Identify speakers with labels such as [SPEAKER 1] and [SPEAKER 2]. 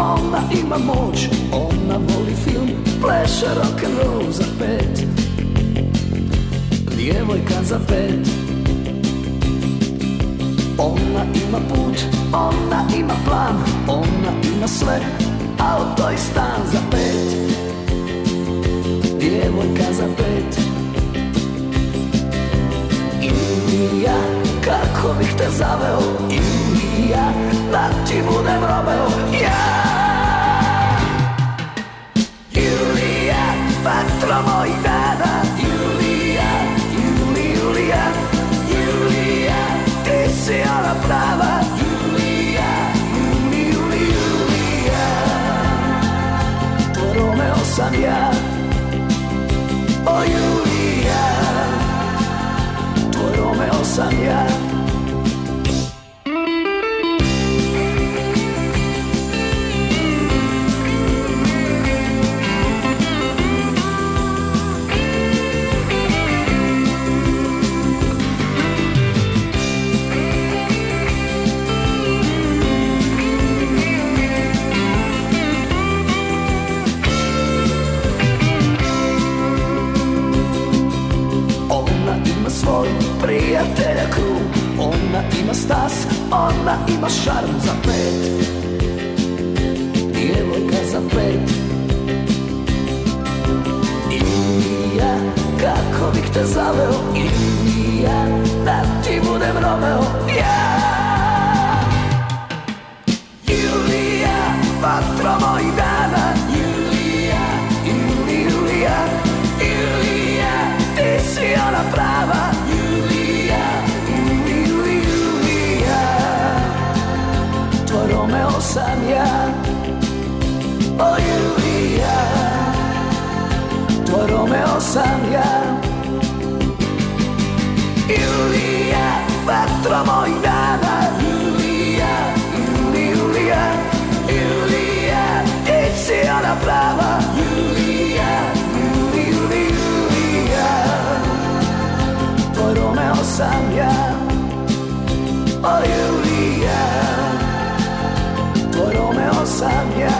[SPEAKER 1] ona ima moć, ona voli film, pleše rock'n'roll za 5. Djevojka za 5. Ona ima put, ona ima plan, ona ima sve, auto i stan za 5. Djevojka za 5. Ilija, kako bih te zaveo, Ilija, da ti budem Romeo, ja. Ilija, vatro mojih dana, Ilija, Ilija, Ilija, ti si ona prava, Ilija, Ilija. Tvoj Romeo sam ja, o Ilija, tvoj Romeo sam ja. Svoj prijatelja krug, ona ima stas, ona ima šarm za 5. Djevojka za 5. Ilija, kako bih te zaveo, Ilija, da ti budem Romeo, ja. Ilija, vatro mojih dana, Ilija, Ilija, Ilija, ti si ona prava, Ilija, Ilija. Tvoj Romeo sam ja, o Ilija, tvoj Romeo sam ja. Ilija, vatro mojih dana, Ilija, Ilija, Ilija, ti si ona prava, Ilija, Ilija. Tvoj Romeo sam ja, o Ilija, tvoj Romeo sam ja.